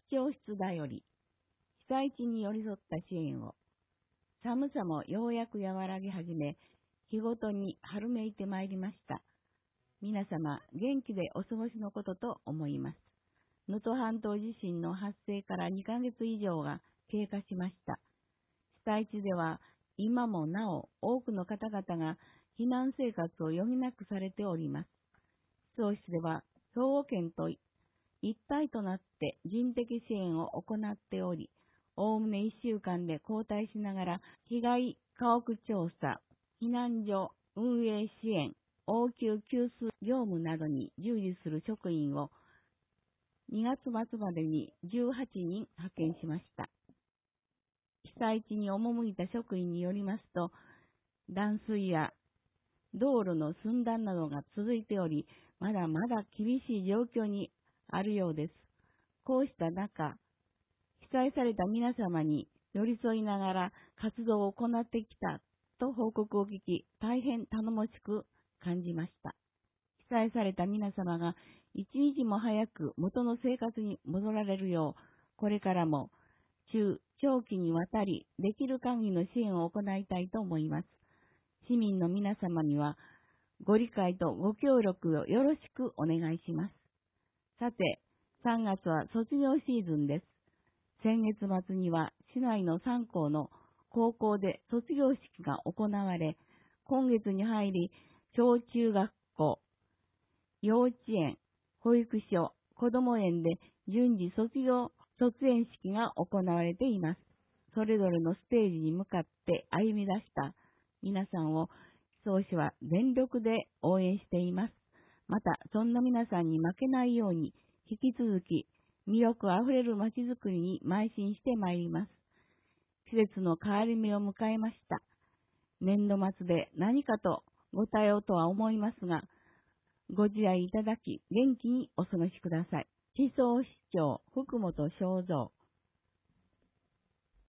教室だより、被災地に寄り添った支援を、寒さもようやく和らぎ始め、日ごとに春めいてまいりました。皆様、元気でお過ごしのことと思います。能登半島地震の発生から2ヶ月以上が経過しました。被災地では、今もなお多くの方々が避難生活を余儀なくされております。市長室では、兵庫県と一体となって人的支援を行っており、おおむね1週間で交代しながら、被害家屋調査、避難所運営支援、応急救出業務などに従事する職員を2月末までに18人派遣しました。被災地に赴いた職員によりますと、断水や道路の寸断などが続いており、まだまだ厳しい状況にあるようです。こうした中、被災された皆様に寄り添いながら活動を行ってきたと報告を聞き、大変頼もしく感じました。被災された皆様が一日も早く元の生活に戻られるよう、これからも中長期にわたりできる限りの支援を行いたいと思います。市民の皆様にはご理解とご協力をよろしくお願いします。さて、3月は卒業シーズンです。先月末には市内の3校の高校で卒業式が行われ、今月に入り小中学校、幼稚園、保育所、子ども園で順次卒園式が行われています。それぞれのステージに向かって歩み出した皆さんを木曽市は全力で応援しています。また、そんな皆さんに負けないように引き続き魅力あふれるまちづくりに邁進してまいります。季節の変わり目を迎えました。年度末で何かとご対応とは思いますが、ご自愛いただき元気にお過ごしください。木曽市長福本正三。